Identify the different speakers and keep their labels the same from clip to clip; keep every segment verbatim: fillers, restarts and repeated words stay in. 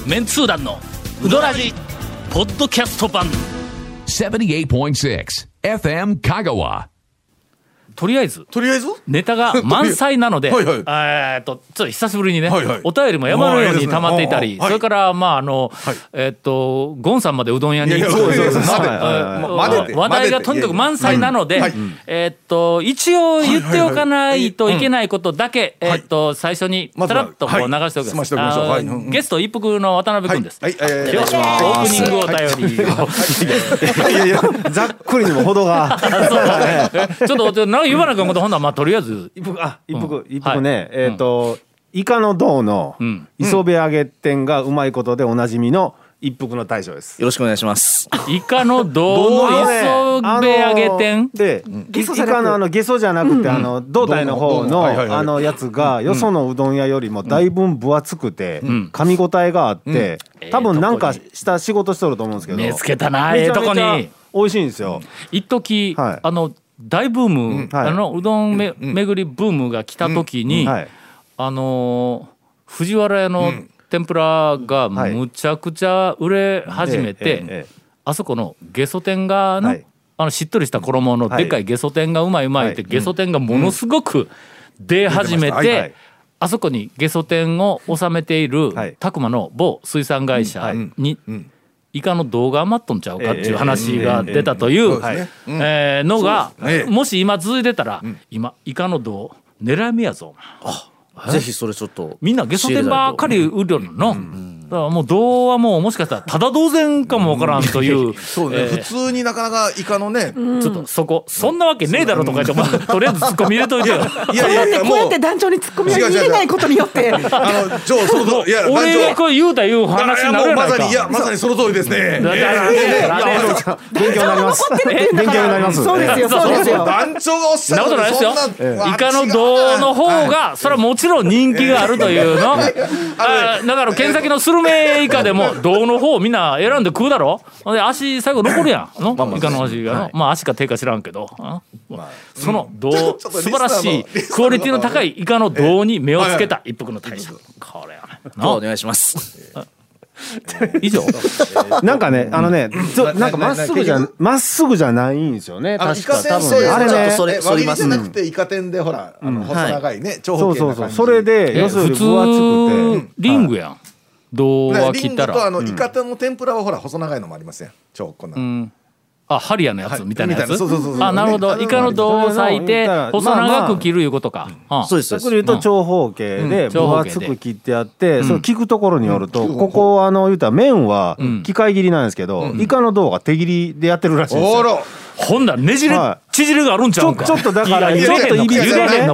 Speaker 1: メンツー団のウドラジポッドキャスト版
Speaker 2: ななじゅうはちてんろく エフエム 香川。
Speaker 1: とりあえず
Speaker 3: とりあえず
Speaker 1: ネタが満載なので
Speaker 3: はいはい
Speaker 1: えーっとちょっと久しぶりにね、
Speaker 3: はいはい、
Speaker 1: お便りも山のように溜まっていたり、
Speaker 3: まあいいですね、
Speaker 1: それからまああの、はい、えーっとゴンさんまでうどん屋に行くという話題がとにかく満載なので、はいはい、えーっと一応言っておかないといけないことだけ、はいはいはい、えーっと最初にたらっとこう流しておきます。はい、ゲスト一服の渡辺君です。はいはい、今日はオープニングお便りを、
Speaker 4: はい、いやいやざっくりにも程が
Speaker 1: ちょっとなんか言わなきゃことほんならまあとりあえず
Speaker 4: 一服あ一服、うん、一服ね、はい、えっ、ー、と、うん、イカの胴の磯辺揚げ店がうまいことでおなじみの一服の大将です。
Speaker 5: よろしくお願いします。
Speaker 1: イカの胴の磯辺揚げ店
Speaker 4: で、うん、イカのあのゲソじゃなくて、うん、あの胴体の方のあのやつがよそのうどん屋よりもだいぶ分厚くて、うん、噛み応えがあって、うん、多分なんかした仕事しとると思うんですけど、
Speaker 1: 見つけたな、ええとこに
Speaker 4: 美味しいんですよ。
Speaker 1: 一時、はい、あの大ブーム、うんはい、あのうどんめ、うん、巡りブームが来た時に、うんはい、あのー、藤原屋の天ぷらがむちゃくちゃ売れ始めて、はい、あそこのゲソ天がの、はい、あのしっとりした衣のでっかいゲソ天がうまいうまいって、はい、ゲソ天がものすごく出始めて、うんはいはい、あそこにゲソ天を収めている宅間の某水産会社に、うんはいうんイカの動画余っとんちゃうかっていう話が出たというのがもし今続いてたら今イカの動狙い目やぞ。
Speaker 5: あぜひそれちょっと
Speaker 1: みんなゲソ天ばっかり売るの、うん、だからもう動はもうもしかしたらただ同然かもわからんという、うん
Speaker 3: そうね、えー、普通になかなかイカのね、
Speaker 1: うん、ちょっとそこそんなわけねえだろとか言って、まあ、とりあえずツッコミ入れといていや
Speaker 6: いやいやこうやって団長にツッコミを入れないことによって
Speaker 3: あのちょそのいや
Speaker 1: 俺がこう言うたいう話になるやないか。
Speaker 3: まさにいやまさにその通りですね。
Speaker 4: 勉強になります。勉強になります。
Speaker 6: そうですよそうですよ。
Speaker 3: 団長がおっしゃる
Speaker 1: そんなことないですよ。イカの動の方がそれはもちろん人気があるというの。あだから県先のスルメイカでも胴の方みんな選んで食うだろ。で足最後残るやんの、まあまあ、イカの足がの、はい、まあ足か手か知らんけど、まあ、その胴、うん、素晴らしいクオリティの高いイカの胴に目をつけた一服の大将、これやね
Speaker 5: 今日お願いします
Speaker 1: 以上
Speaker 4: なんかねあのねちょなんかまっすぐじゃまっすぐじゃないんですよね。確か多分ね
Speaker 3: あれね割りじゃなくてイカ天でほらあの細長いね長方形な感じ。そうそうそうそれ
Speaker 4: で要するに分厚くて
Speaker 1: リングやん。胴は切ったら
Speaker 3: リングとあのイカ天の天ぷらはほら細長いのもありますね。超こんな、うん、
Speaker 1: あハリアのやつみたいなやつ。
Speaker 3: そうそうそうそう
Speaker 1: あなるほど、ね、イカの胴を裂いて細長く切るいうことか、
Speaker 4: まあまあ、そうですそうです。言うと長方形で分厚く切ってあって、うん、その聞くところによると、うん、ここあの言うたら麺は機械切りなんですけど、うん、イカの胴が手切りでやってるらしいんですよ。
Speaker 3: おら
Speaker 1: ほんだらねじれ、はい、縮れがあるんちゃうんか。
Speaker 4: ちょっとだからちょっといびつなね。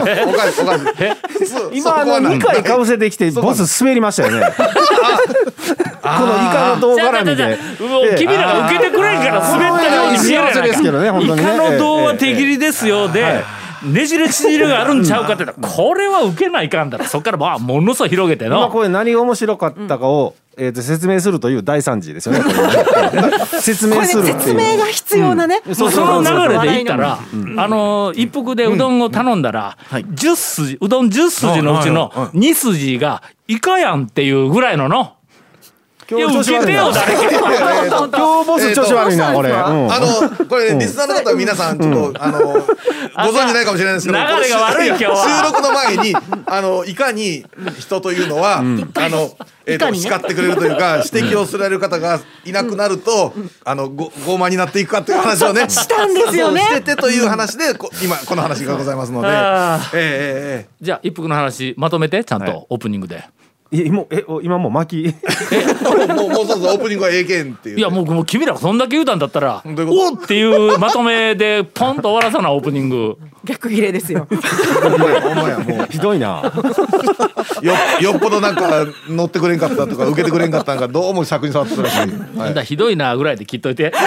Speaker 4: 今あのにかいかぶせてきてボス滑りましたよね。このイカの胴絡みで
Speaker 1: 君らが受けてくれんから滑ったように見えるやないか。イカの胴は手切りですよでねじれ縮れがあるんちゃうかって言ったらこれは受けないかんだらそっからまあものすごい広げての
Speaker 4: 今これ何が面白かったかをえー、と説明するという大惨事ですよね。これね説明するっていう
Speaker 6: 説明が必要なね、
Speaker 1: うん、そ, その流れでいったら、うん、あの一服でうどんを頼んだら、うん、じゅっ筋うどんじゅっ筋のうちのに筋がイカやんっていうぐらいのの今日受けてよ誰か
Speaker 4: 今日ボス調子悪いなこれ、うん、
Speaker 3: あのこれリスナーの方は皆さんちょっと、うん、あのご存じないかもしれないですけど
Speaker 1: 流れが悪い今日は
Speaker 3: 収録の前にあのいかに人というのは、うん、あのえーとね、叱ってくれるというか指摘をされる方がいなくなると、うん、あのご傲慢になっていくかという話をね
Speaker 6: したんですよね。
Speaker 3: しててという話でこ今この話がございますので、えー
Speaker 1: えー、じゃあ一服の話まとめてちゃんと、はい、オープニングで。
Speaker 4: いやもうえ今もう巻き
Speaker 3: えもうもうそうそうオープニングはええけんっていう。
Speaker 1: いやもうもう君らそんだけ言うたんだったらおっていうまとめでポンと終わらさなオープニング
Speaker 6: 逆切れですよ。
Speaker 4: ほんまやほんまやもうひどいな
Speaker 3: よ, よっぽどなんか乗ってくれんかったとか受けてくれんかったんかどうも尺に触ってたらしい、
Speaker 1: はい、だひどいなぐらいで切っといて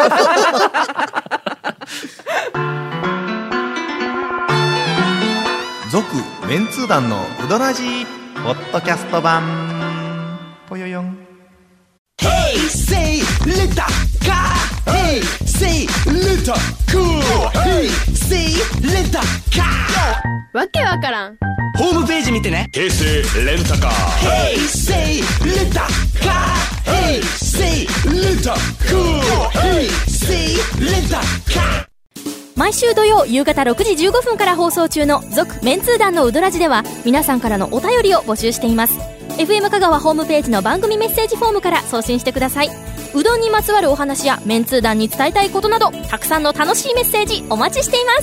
Speaker 7: 続メンツー団のウドラジポッドキャスト版ぽよよん。
Speaker 8: Hey say let the car Hey say let the cool Hey say let the car
Speaker 9: わけわからん。
Speaker 8: ホームページ見てね。
Speaker 10: 平成レンタカー。
Speaker 8: 平成レンタカー。平成レンタカー。平成レンタカー。
Speaker 11: 毎週土曜夕方ろくじじゅうごふんから放送中の続メンツー団のウドラジでは皆さんからのお便りを募集しています。 エフエム 香川ホームページの番組メッセージフォームから送信してください。うどんにまつわるお話やメンツー団に伝えたいことなどたくさんの楽しいメッセージお待ちしています。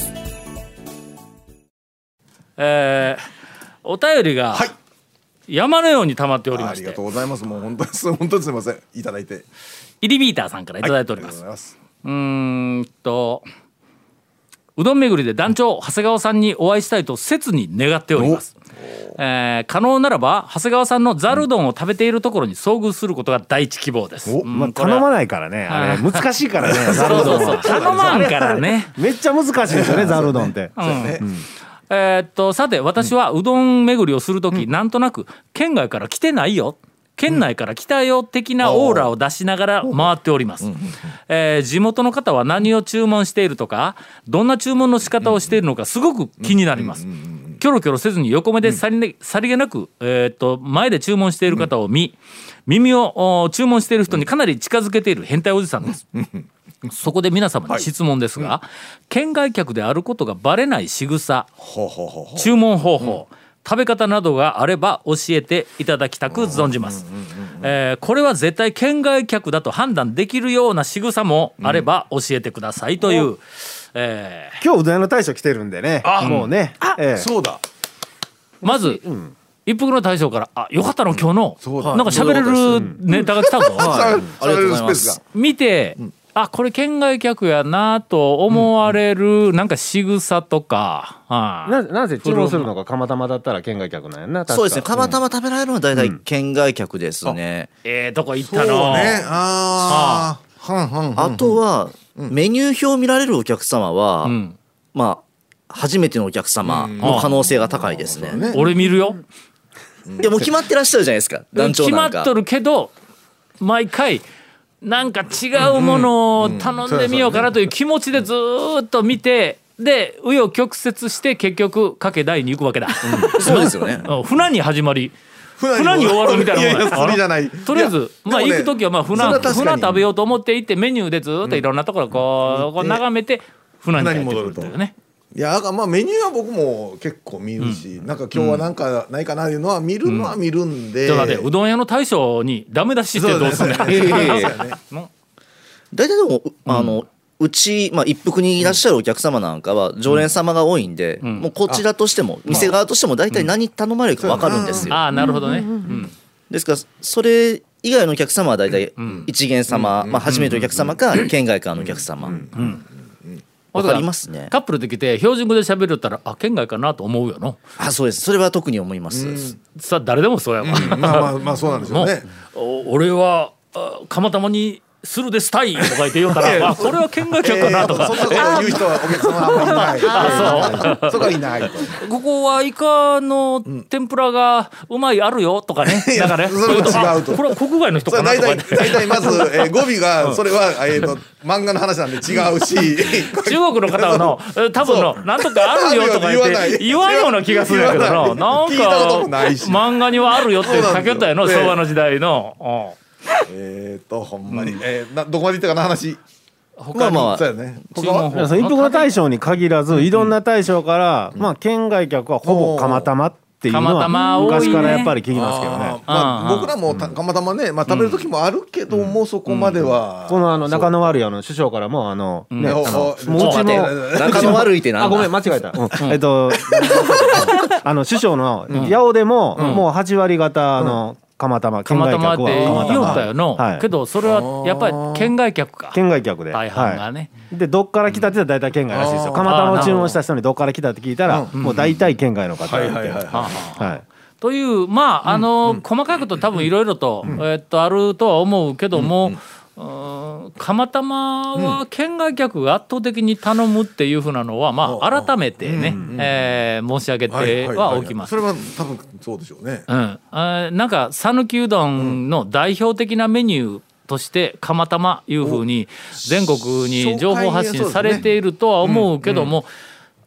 Speaker 1: えー、お便りが山のように溜まっておりまして、
Speaker 3: ありがとうございます。もう本当に本当にすみません、いただいて。
Speaker 1: イリビーターさんからいただいております。はい、うーんとうどん巡りで団長長谷川さんにお会いしたいと切に願っております。えー、可能ならば長谷川さんのざるうどんを食べているところに遭遇することが第一希望です。
Speaker 4: うん、まあ、頼まないからね、あれ難しいからね。
Speaker 1: そうそうそう、頼まんからね。
Speaker 4: めっちゃ難しいですよね、ざるうどんって。
Speaker 1: うんうんえー、っとさて私はうどん巡りをするとき、うん、なんとなく県外から来てないよ、県内から来たよ的なオーラを出しながら回っております。えー、地元の方は何を注文しているとかどんな注文の仕方をしているのかすごく気になります。キョロキョロせずに横目でさりげ、さりげなく、えー、っと前で注文している方を見、耳を注文している人にかなり近づけている変態おじさんです。そこで皆様に質問ですが、はいうん、県外客であることがバレない仕草、ほうほうほうほう注文方法、うん、食べ方などがあれば教えていただきたく存じます。えー、これは絶対県外客だと判断できるような仕草もあれば教えてくださいという、うんえ
Speaker 4: ー、今日うどん屋の大将来てるんでね、あもうね、
Speaker 3: あ、えー、そうだ。
Speaker 1: まず、うん一服の大将からあよかったの今日の、うん、なんか喋れるネタが来たぞ、
Speaker 3: はい、ありがとうございます。
Speaker 1: 見て、うん、あこれ県外客やなと思われるなんか仕草とか、
Speaker 4: はあ、な, なぜ注文するのが釜玉だったら県外客なんやな。
Speaker 5: そうですね、釜玉食べられるのは大体県外客ですね、
Speaker 1: うん、ええー、とこ行ったの。そう
Speaker 3: ね、あ
Speaker 5: あ、はんはんはん、あとは、うん、メニュー表を見られるお客様は、うん、まあ初めてのお客様の可能性が高いですね。
Speaker 1: うん、俺見るよ。
Speaker 5: いやもう決まってらっしゃるじゃないですか、団長なんか。
Speaker 1: 決まっとるけど毎回なんか違うものを頼んでみようかなという気持ちでずっと見て、で紆余曲折して結局かけ台に行くわけだ、
Speaker 5: うん、そうですよね。
Speaker 1: 船に始まり船に終わるみたいなもんだ。
Speaker 3: いやいやじゃない。
Speaker 1: とりあえずまあ行く時はまあ船船食べようと思って行ってメニューでずっといろんなところこうこう眺めて船に帰ってくるというね。
Speaker 3: いやまあメニューは僕も結構見るし、うん、なんか今日はなんかないかないうのは見るのは見るんで、
Speaker 1: うん、ちょっと待って、うどん屋の大将にダメ出ししてどうすんねん。
Speaker 5: 大体でもあの、うん、うち、まあ、一服にいらっしゃるお客様なんかは常連様が多いんで、うん、もうこちらとしても店側としても大体何頼まれるか分かるんですよ。
Speaker 1: ああなるほどね、うん、
Speaker 5: ですからそれ以外のお客様は大体一元様、まあ、初めてのお客様か県外からのお客様、うんうんわかりますね。
Speaker 1: カップルで来て標準語で喋るったらあ県外かなと思うよの。
Speaker 5: あそうです、それは特に思います。
Speaker 1: さあ誰でもそうやわ、
Speaker 3: うん、まあまあまあそうなんですよね。
Speaker 1: 俺は釜玉にするですたいとか言って言うたらあこれは県外客かなとか、
Speaker 3: えー、そんなこと言う人はお客様あんまりいない。あそうそこはいないと。
Speaker 1: ここはイカの天ぷらがうまいあるよとかね。だからね
Speaker 3: それは違うと。
Speaker 1: これは国外の人かなとか、ね、
Speaker 3: 大体まず、えー、語尾がそれは、えー、と漫画の話なんで違うし
Speaker 1: 中国の方の多分のなんとかあるよとか言って言わんような気がするんやけどな。なんか漫画にはあるよって書きよったやの昭和の時代の。
Speaker 3: えーとほんまに、うんえー、などこまで行ったかな話。
Speaker 5: まあまあ、
Speaker 3: そうやね。
Speaker 4: 他は一服の大将に限らずいろんな大将から、うん、まあ県外客はほぼ釜玉っていうのは昔からやっぱり聞きますけどね。
Speaker 3: あまあ、僕らも釜玉ね、まあ、食べる時もあるけども、うん、そこまでは、
Speaker 4: うん、このあの仲の悪いあの首相からもあの、
Speaker 5: うん、ね、あのもううちも仲の悪いってなんだ。
Speaker 4: あごめん間違えた、うん、えっとあの首相の八尾でも、うん、もうはち割方あの、うん釜玉
Speaker 1: 県外客はって言おったよの、はい、けどそれはやっぱり県外客か
Speaker 4: 県外客で
Speaker 1: 大半がね、
Speaker 4: はい、でどっから来たって言ったら大体県外らしいですよ。釜玉を注文した人にどっから来たって聞いたら、うん、もう大体県外の方で、
Speaker 1: というまああの、うん、細かいこと多分いろいろと、うん、えー、っとあるとは思うけども、うんうん釜玉は県外客が圧倒的に頼むっていうふうなのは、まあ改めてね、えー、申し上げてはおきます。
Speaker 3: それは多分そうでしょうね。
Speaker 1: うん、あなんか讃岐うどんの代表的なメニューとして釜玉いうふうに全国に情報発信されているとは思うけども、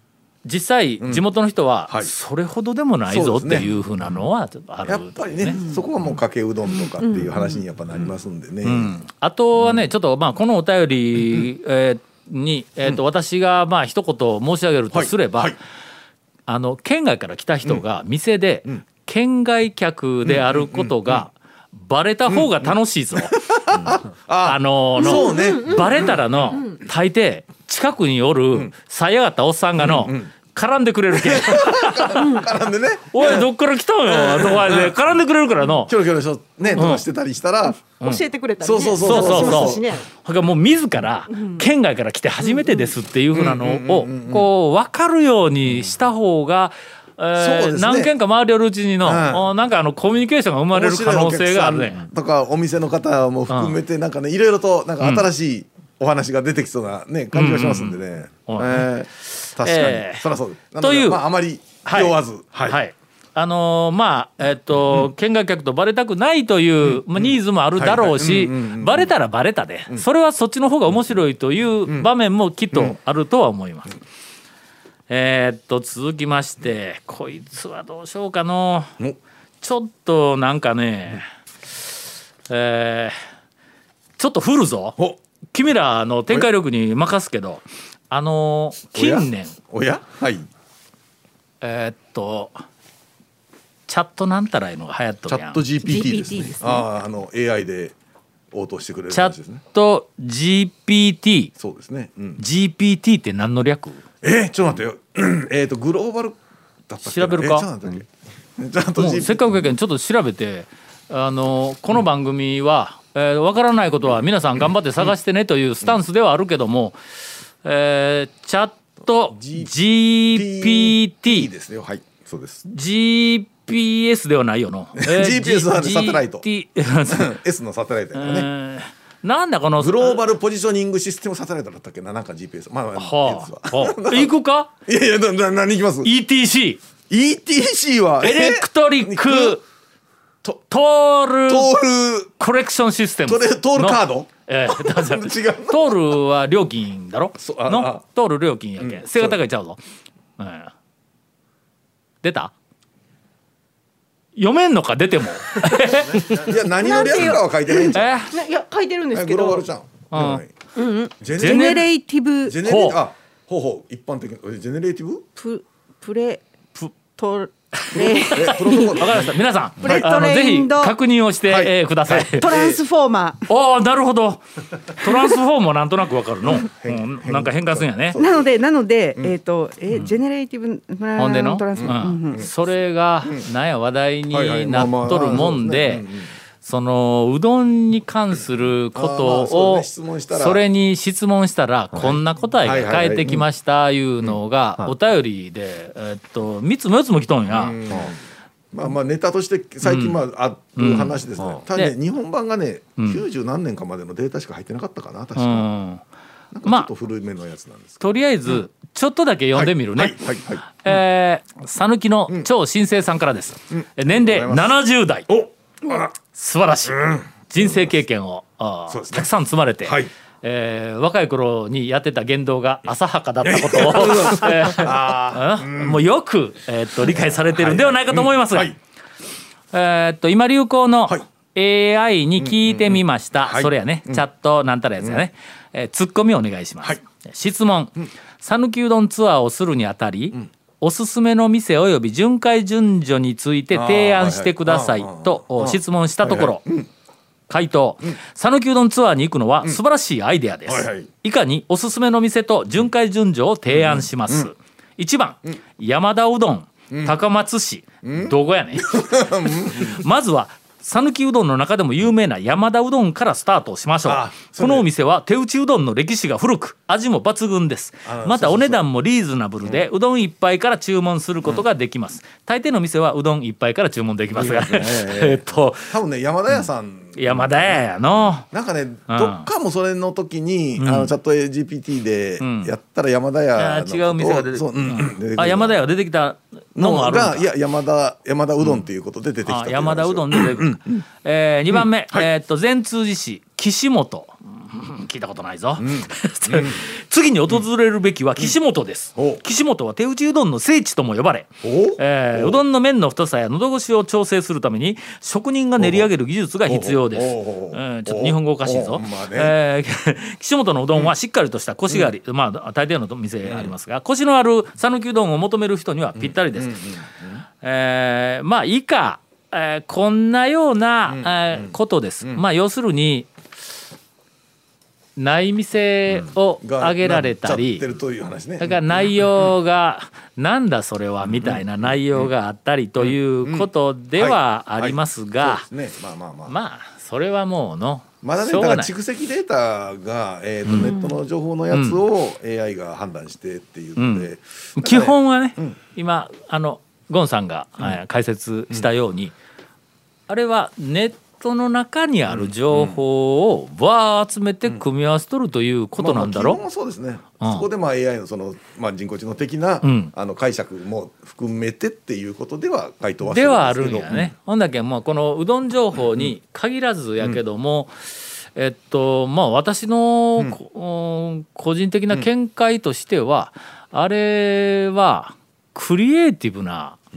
Speaker 1: 実際地元の人はそれほどでもないぞっていうふうなのはちょっとある、
Speaker 3: やっぱりね、そこはもうかけうどんとかっていう話にやっぱなりますんでね、
Speaker 1: うんうん、あとはねちょっとまあこのお便り、うんえー、に、えー、と私がまあ一言申し上げるとすれば、はいはい、あの県外から来た人が店で県外客であることがバレた方が楽しいぞ、うんうんうん、あ, あののそう、ね、バレたらの大抵近くにおるさえ上がったおっさんがの、うんうん、絡んでくれるけ
Speaker 3: 絡んでね
Speaker 1: おいどっから来たんよとかで絡んでくれるからの
Speaker 3: キョロキョロしねとかしてたりしたら、
Speaker 6: うん、教えてくれたりね
Speaker 1: そうそうそうそうそうそうもう自ら県外から来て初めてですっていうふうなのをこう分かるようにした方がえーね、何件か回り寄るうちにの、うん、なんかあのコミュニケーションが生まれる可能性があるね
Speaker 3: とかお店の方も含めてなんかねいろいろとなんか新しいお話が出てきそうな、ね、感じがしますんでね、うんうんえー、確かに、えー、そりゃそうですという、まあ、あまり気負わず、はい
Speaker 1: はいはいあのー、まあえー、っと、うん、見学客とバレたくないという、うんまあ、ニーズもあるだろうしバレたらバレたで、うん、それはそっちの方が面白いという場面もきっとあるとは思います、うんうんえー、っと続きましてこいつはどうしようかなちょっとなんかね、えー、ちょっと振るぞ君らの展開力に任すけどあのー、近年
Speaker 3: おやはい
Speaker 1: えー、っとチャットなんたらいうのが流行っとるやん
Speaker 3: チャット ジーピーティー ですね、 ですねああの エーアイ で応答してくれる
Speaker 1: チャット ジーピーティー
Speaker 3: そうですね、うん、
Speaker 1: ジーピーティー って何の略
Speaker 3: えー、ちょっと待ってよえっとグローバルだったっけ
Speaker 1: 調べるか、えー、もうせっかくやけんちょっと調べてあのこの番組は、うんえー、分からないことは皆さん頑張って探してねというスタンスではあるけども、うんえー、チャット ジーピーティー
Speaker 3: ですよはいそうです
Speaker 1: ジーピーエス ではないよの、
Speaker 3: えー、ジーピーエス はサテライト S のサテライトだからね、えー
Speaker 1: なんだこの
Speaker 3: グローバルポジショニングシステムサテライトだったっけななんか ジーピーエス まあまあ、
Speaker 1: はあはあ、行くか
Speaker 3: いやいやな何行きます
Speaker 1: イーティーシー
Speaker 3: イーティーシー は
Speaker 1: エレクトリックトール
Speaker 3: トール
Speaker 1: コレクションシステム
Speaker 3: トールカード
Speaker 1: えー、違うトールは料金だろのトール料金やけ、うん、背が高いちゃうぞ、うん、出た読めんのか出ても
Speaker 3: いや何の略かは書いてないんじゃん、
Speaker 6: えー、いや書いてるんですけど
Speaker 3: グローバルちゃん、
Speaker 6: うんうん、ジェネレイティブ
Speaker 3: ジェネレイあほうほう一般的なジェネレイティブ
Speaker 6: ププレ
Speaker 1: プ
Speaker 6: ト
Speaker 1: レわかりました皆さん、はい、あのぜひ確認をして、はいえー、ください
Speaker 6: トランスフォーマー
Speaker 1: おーなるほどトランスフォームはなんとなくわかるの、うん、なんか変換するんやね
Speaker 6: なのでなので、うん、えっ、ー、とえー、ジェネレイティブ
Speaker 1: ほんでの、うんうん、それがなんや話題になっとるもんでそのうどんに関することをそれに質問したらこんな答えが返ってきましたいうのがお便りでえっとみっつもよっつも来とんや。
Speaker 3: まあまあネタとして最近まあある話ですね。ただね日本版がねきゅうじゅう何年かまでのデータしか入ってなかったかな確か。なんかちょっと古めのやつなんですけど。
Speaker 1: とりあえずちょっとだけ読んでみるね。え讃岐の超新星さんからです。年齢ななじゅう代。素晴らしい、うん、人生経験を、うんね、たくさん積まれて、はいえー、若い頃にやってた言動が浅はかだったことを、えー、もうよく、えー、っと理解されてるんではないかと思いますが、はいはいえー、っと今流行の エーアイ に聞いてみました、うんうんうん、それやね、はい、チャットなんたらやつやね、うんえー、ツッコミお願いします、はい、質問讃岐、うん、うどんツアーをするにあたり、うんおすすめの店および巡回順序について提案してくださいと質問したところ回答讃岐うどんツアーに行くのは素晴らしいアイデアです以下におすすめの店と巡回順序を提案しますいちばん山田うどん高松市どこやねんまずは讃岐うどんの中でも有名な山田うどんからスタートしましょう。このお店は手打ちうどんの歴史が古く味も抜群です。またお値段もリーズナブルでうどん一杯から注文することができます。大抵の店はうどん一杯から注文できますがえっと
Speaker 3: 多分ね山田屋さん
Speaker 1: 山田屋やの
Speaker 3: なんかね、うん、どっかもそれの時に、うん、あのチャット ジーピーティー でやったら山田屋の
Speaker 1: 違う店が出てきた、うん、あ山田屋が出てきたのもあるんだ
Speaker 3: いや山田山田うどんっていうことで出てきた、
Speaker 1: うん、山田うどんで出てくる、うんえー、にばんめ、うんはい、えー、っと善通寺市岸本聞いたことないぞ、うん、 次に訪れるべきは岸本です、うん、岸本は手打ちうどんの聖地とも呼ばれ、えー、うどんの麺の太さや喉越しを調整するために職人が練り上げる技術が必要です、えー、ちょっと日本語おかしいぞ、まあねえー、岸本のうどんはしっかりとしたコシがあり、うん、まあ大抵の店ありますが、うん、コシのある讃岐うどんを求める人にはぴったりです、うんうんうんうん、えー、まあ以下、えー、こんなような、うんえー、ことです、うん、まあ要するにない店を挙げられたり、だから内容がなんだそれはみたいな内容があったりということではありますが、まあそれはもうの
Speaker 3: まだね、だから蓄積データが、えー、とネットの情報のやつを エーアイ が判断してっていうので、
Speaker 1: うん、基本はね、うん、今あのゴンさんが、うん、解説したように、うん、あれはネットその中にある情報をわー集めて組み合わせとるということなんだろう、
Speaker 3: まあ、まあ基本はそうですね、うん、そこでまあ エーアイ の, その、まあ、人工知能的な、うん、あの解釈も含めてっていうことでは回答はしてるんですけどではあるんやね、
Speaker 1: うん、ほんだけもうこのうどん情報に限らずやけども、うん、えっとまあ私の、うん、個人的な見解としては、うん、あれはクリエイティブな、うん、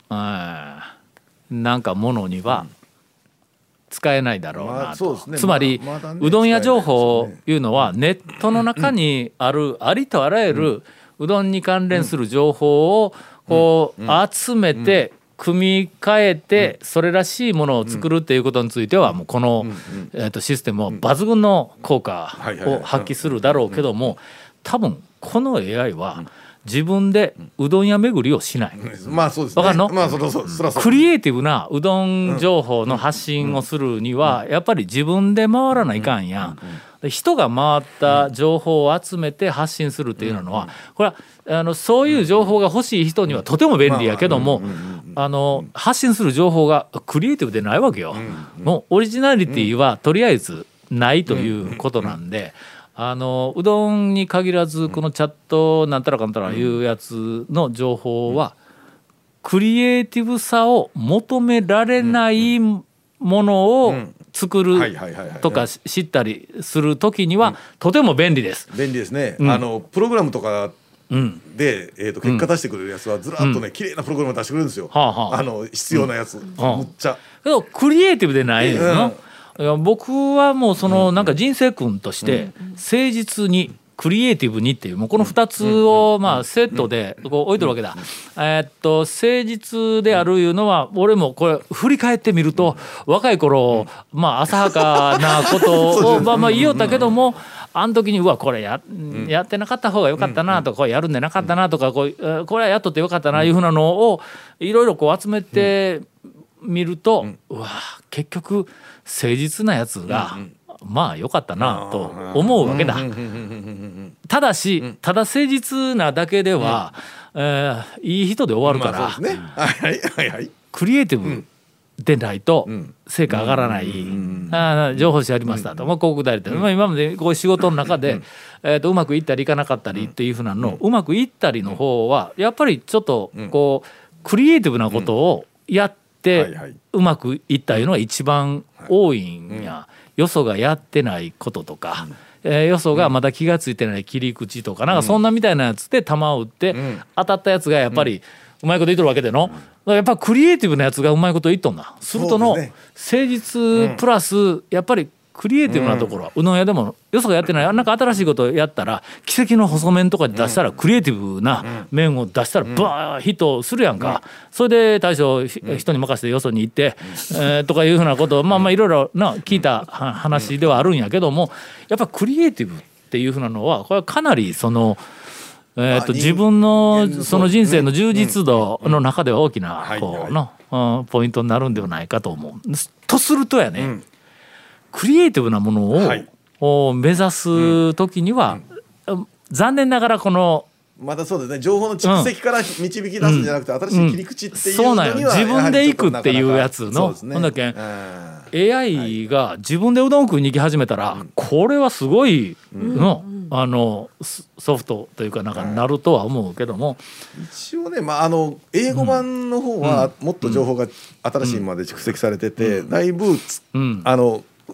Speaker 1: なんかものには、うん使えないだろうなと、まあね、つまり、まあまね、うどん屋情報いうのはネットの中にあるありとあらゆるうどんに関連する情報をこう集めて組み替えてそれらしいものを作るっていうことについてはもうこのえとシステムは抜群の効果を発揮するだろうけども、多分この エーアイ は自分でうどん屋巡りをしない、
Speaker 3: うん、まあそうですね。
Speaker 1: わかるの？
Speaker 3: まあそろそろそろそろ
Speaker 1: クリエイティブなうどん情報の発信をするにはやっぱり自分で回らないかんやん。人が回った情報を集めて発信するっていうのはこれはあのそういう情報が欲しい人にはとても便利やけども、あの発信する情報がクリエイティブでないわけよ。もうオリジナリティはとりあえずないということなんで。あのうどんに限らずこのチャットなんたらかんたらいうやつの情報はクリエイティブさを求められないものを作るとか知ったりする時にはとても便利です。
Speaker 3: 便利ですね、うん、あのプログラムとかで、えー、と結果出してくれるやつはずらっとね綺麗なプログラム出してくれるんですよ、うん、あの必要なやつ、うん、むっちゃ
Speaker 1: けどクリエイティブでないの、うんいや僕はもうそのなんか人生訓として誠実にクリエイティブにっていうもうこのふたつをまあセットでこう置いてるわけだ。えっと誠実であるいうのは俺もこれ振り返ってみると若い頃まあ浅はかなことをまあまあ言いよったけどもあの時にうわこれ や, やってなかった方がよかったなとかこれやるんでなかったなとかこうこれはやっとってよかったないうふうなのをいろいろこう集めてみるとうわ結局誠実なやつが、うんうん、まあ良かったなと思うわけだ。ただし、ただ誠実なだけでは、うんえー、いい人で終わるから、まあそうですねはいはいはい、クリエイティブでないと成果上がらない、うんうん、あ情報誌やりましたと、うんまあ、広告代理店、うんまあ、今までこういう仕事の中で、うんえー、とうまくいったりいかなかったりっていうふうなの、うん、うまくいったりの方はやっぱりちょっとこうクリエイティブなことをやってではいはい、うまくいったいうのが一番多いんや、はいうん、よそがやってないこととか、うんえー、よそがまだ気がついてない切り口とか、うん、なんかそんなみたいなやつで球を打って、うん、当たったやつがやっぱりうまいこと言っとるわけでの、うん、だからやっぱクリエイティブなやつがうまいこと言っとんだするとの、ね、誠実プラスやっぱりクリエイティブなところは、うん、うどん屋でもよそがやってないなんか新しいことをやったら奇跡の細麺とかで出したら、うん、クリエイティブな麺を出したらバーヒットするやんか、うん、それで大将、うん、人に任せてよそに行って、うんえー、とかいうふうなことをまあまあいろいろな聞いた話ではあるんやけどもやっぱクリエイティブっていうふうなのはこれはかなりそのえー、と自分のその人生の充実度の中では大きなこうのポイントになるんではないかと思う。とするとやね、うんクリエイティブなものを、はい、を目指す時には、うん、残念ながらこの
Speaker 3: またそうですね情報の蓄積から導き出すんじゃなくて、うん、新しい切り口っていうのには、
Speaker 1: そうなんよ自分で行くっていうやつのほんだけん エーアイ が自分でうどん食いに行き始めたら、はい、これはすごいの、うん、あのソフトというかなんかなるとは思うけども、
Speaker 3: 一応ね、まあ、あの英語版の方はもっと情報が新しいまで蓄積されてて、うん、だいぶ、うん、あの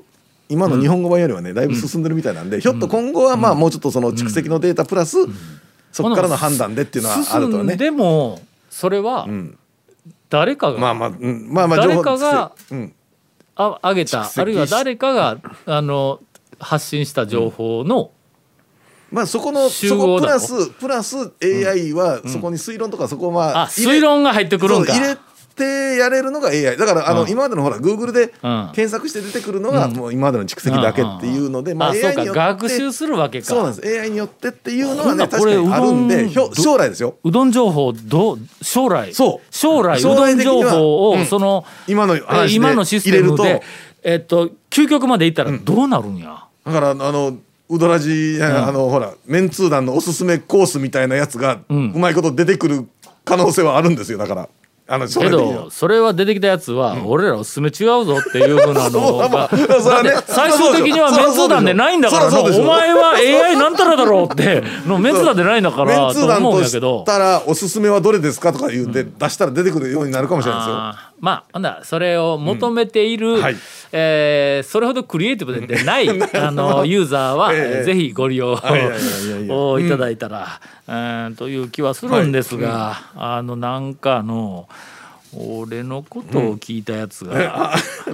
Speaker 3: 今の日本語版よりはねだいぶ進んでるみたいなんで、ひょっと今後はまあもうちょっとその蓄積のデータプラスそこからの判断でっていうのはあるとね。
Speaker 1: でもそれは誰かが、
Speaker 3: まあまあまあまあ
Speaker 1: 誰かがあ上げた、あるいは誰かがあの発信した情報の、
Speaker 3: まあそこのそこプラスプラス エーアイ はそこに推論とかそこをまあ
Speaker 1: 推論が入ってくるんか。
Speaker 3: 入れてやれるのが エーアイ だからあの今までのほら Google で検索して出てくるのがもう今までの蓄積だけっていうので、まあ エーアイ によって
Speaker 1: 学習するわけか。
Speaker 3: そうなんです。 エーアイ によってっていうのはね確かにあるんで将来ですよ。
Speaker 1: うどん情報ど将来
Speaker 3: そう
Speaker 1: 将来うどん情報をその
Speaker 3: 今の話
Speaker 1: 今のシステムでえっと究極までいったらどうなるんや。
Speaker 3: だからあのうどらじ、うん、あのほらメンツー団のおすすめコースみたいなやつが、うん、うまいこと出てくる可能性はあるんですよ。だからあの
Speaker 1: けどそれは出てきたやつは、うん、俺らおすすめ違うぞっていうふうなのが最終的にはメンツー団でないんだからのお前は エーアイ なんたらだろうってのメンツー団でないんだからと思うんだけど、
Speaker 3: メンツー団としたらおすすめはどれですかとか言って出したら出てくるようになるかもしれないですよ。
Speaker 1: あまあほんだそれを求めている、うんはいえー、それほどクリエイティブでないあのユーザーは、ええ、ぜひご利用をいただいたら、うんえー、という気はするんですが、はいうん、あのなんかの俺のことを聞いたやつが、うん、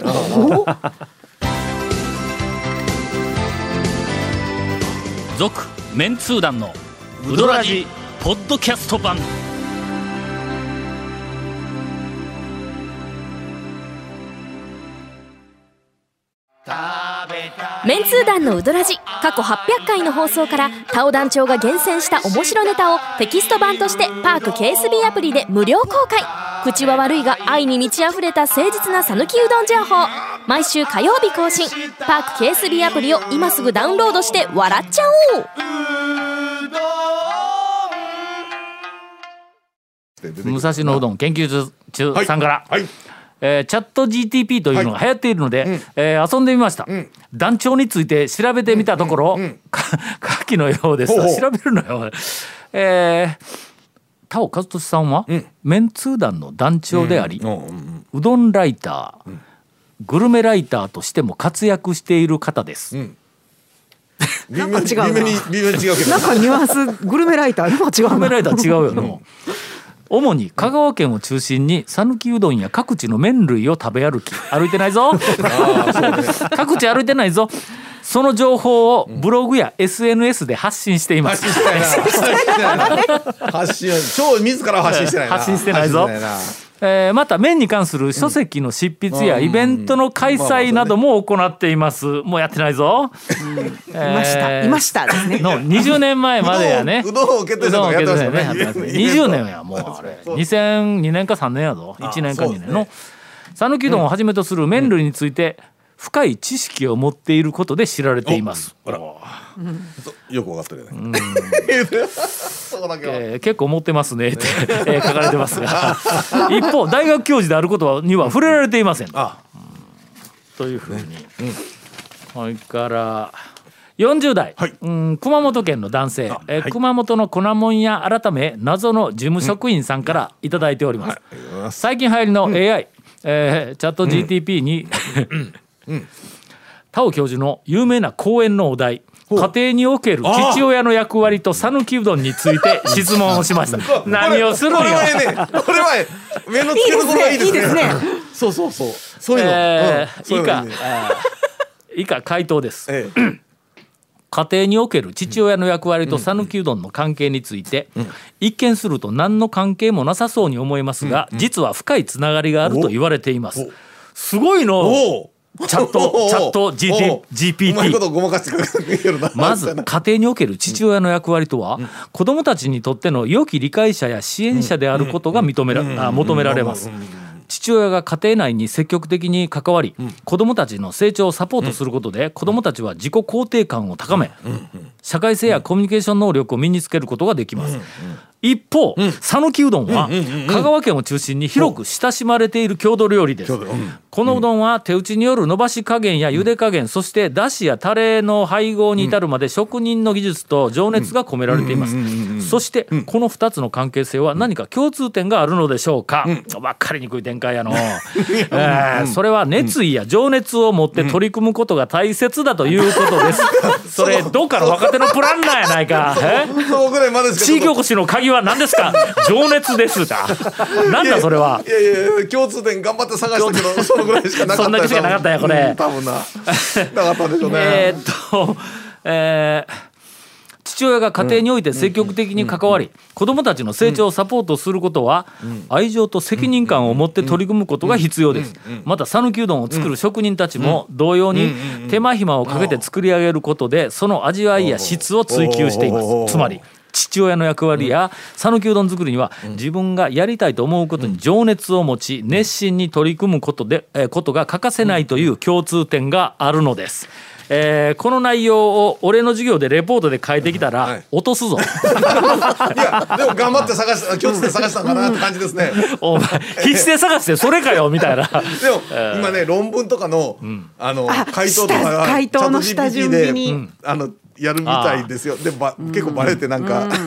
Speaker 1: 続メンツー団のウドラジポッドキャスト版
Speaker 11: メンツー団のウドラジ過去はっぴゃっかいの放送からタオ団長が厳選した面白ネタをテキスト版としてパーク ケーエスビー アプリで無料公開。口は悪いが愛に満ち溢れた誠実な讃岐うどん情報毎週火曜日更新。パーク ケーエスビー アプリを今すぐダウンロードして笑っちゃおう。
Speaker 1: 武蔵野うどん研究中さんから、はいはいえー、チャット ジーティーピー というのが流行っているので、はいうんえー、遊んでみました、うん、団長について調べてみたところ、うんうん、下記のようです。ほうほう調べるのよ、えー、田尾和俊さんは、うん、メンツー団の団長であり、うんうん、うどんライター、うん、グルメライターとしても活躍している方です、うん
Speaker 6: なんか違うな。
Speaker 3: 微妙に微妙に違うけど
Speaker 6: なんかニュアンスグルメライターでも違うな。
Speaker 1: グルメライター違うよな主に香川県を中心に讃岐うどんや各地の麺類を食べ歩き歩いてないぞあそう、ね、各地歩いてないぞ。その情報をブログや エスエヌエス で発信しています。
Speaker 3: 発信してないな発信超自ら発信してないな
Speaker 1: 発信してないぞ。えー、また麺に関する書籍の執筆やイベントの開催なども行っています。もうやってないぞ、
Speaker 6: うんえー、いましたいましたですね
Speaker 1: のにじゅうねんまえまでやね
Speaker 3: うどんを決定したのやってましたね。
Speaker 1: にじゅうねんやもうあれにせんにねんかさんねんやぞ。いちねんかにねんの讃岐うどんをはじめとする麺類について深い知識を持っていることで知られています。
Speaker 3: あら、うん、よくわかってるよね、うん
Speaker 1: そうだけはえー、結構持ってますねって、えー、書かれてますが一方大学教授であることには触れられていません、あうん、というふうに、ねうん、それからよんじゅう代、はいうん、熊本県の男性、えーはい、熊本の粉もん屋改め謎の事務職員さんからいただいております、うんはい、最近流行りの エーアイ、うんえー、チャット ジーティーピー に、うんうん、田尾教授の有名な講演のお題家庭における父親の役割と讃岐うどんについて質問をしました何をするんよ
Speaker 3: これはねこれは目の付けどころがいいですね。いいですねそうそうそうそういうの、
Speaker 1: えーうん、以下以下回答です、ええ、家庭における父親の役割と讃岐うどんの関係について、うん、一見すると何の関係もなさそうに思えますが、うん、実は深いつながりがあると言われています。すごいのチャットチャット ジーピーティー まず家庭における父親の役割とは、うん、子どもたちにとっての良き理解者や支援者であることが認めら、あ、求められます。父親が家庭内に積極的に関わり、うん、子どもたちの成長をサポートすることで、うん、子どもたちは自己肯定感を高め、うん、社会性やコミュニケーション能力を身につけることができます、うん、一方讃岐、うん、うどんは香川県を中心に広く親しまれている郷土料理です、うん、 このうどんは手打ちによる伸ばし加減や茹で加減、うん、そしてだしやタレの配合に至るまで職人の技術と情熱が込められています。そしてこのふたつの関係性は何か共通点があるのでしょうか。分かりにくい展開やの、えー、それは熱意や情熱を持って取り組むことが大切だということです。それどっかの若手のプランナーやないか。
Speaker 3: そうぐらいまでですけど、
Speaker 1: 地域おこしの鍵は何ですか。情熱ですだ。なんだそれは。
Speaker 3: いやいやいや共通点頑張って探したけどそのぐらいしかなかった。
Speaker 1: そんだけしかなかったんやこれ、
Speaker 3: うん、多分ななかったでしょうね。
Speaker 1: えーっと、えー、父親が家庭において積極的に関わり、子どもたちの成長をサポートすることは愛情と責任感を持って取り組むことが必要です。また讃岐うどんを作る職人たちも同様に手間暇をかけて作り上げることでその味わいや質を追求しています。つまり父親の役割や讃岐うどん作りには自分がやりたいと思うことに情熱を持ち熱心に取り組むことで、えー、ことが欠かせないという共通点があるのです。えー、この内容を俺の授業でレポートで書いてきたら落とすぞ。
Speaker 3: いやでも頑張って探した共通点探したかなって感じですね。
Speaker 1: お前必死で探してそれかよみたいな。でも、
Speaker 3: えー、今ね論文とかの、うん、あの回答とかが
Speaker 6: 回答の下準備に、
Speaker 3: うん、あのやるみたいですよ。でば結構バレてなんか、うん、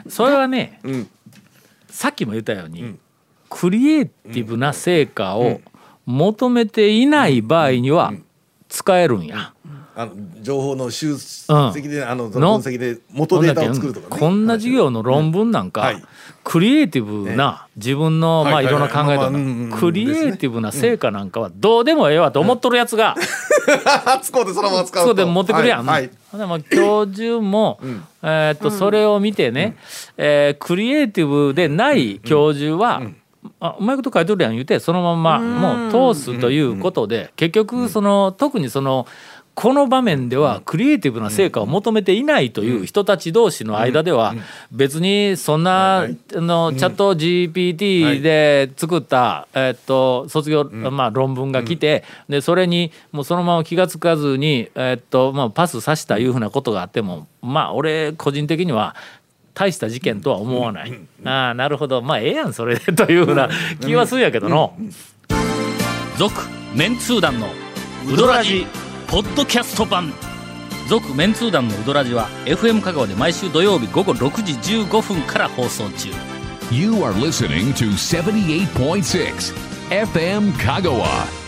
Speaker 1: それはね、うん、さっきも言ったように、うん、クリエイティブな成果を求めていない場合には使えるんや。
Speaker 3: あの情報の集積で、うん、あの分析で元データを作るとかね。
Speaker 1: こんな授業の論文なんか、はい、クリエイティブな自分の、まあいろんな考え方、クリエイティブな成果なんかはどうでもええわと思っとるやつが、
Speaker 3: 使うてそのまま使うと
Speaker 1: そうで持ってくるやん。はいはい、でも教授も、うん、えー、っとそれを見てね、うん、えー、クリエイティブでない教授は、うんうん、あうまいこと書いとるやん言うてそのままもう通すということで、結局その特にそのこの場面ではクリエイティブな成果を求めていないという人たち同士の間では別にそんなあのチャット ジーピーティー で作ったえっと卒業まあ論文が来てでそれにもうそのまま気がつかずにえっとまあパスさせたいうふうなことがあってもまあ俺個人的には大した事件とは思わない。ああなるほどまあええやんそれでというふうな気はするやけどの。続メンツー団のウドラジポッドキャスト版続メンツー団のウドラジは エフエム 香川で毎週土曜日午後ろくじじゅうごふんから放送中。
Speaker 2: You are listening to seventy-eight point six エフエム 香川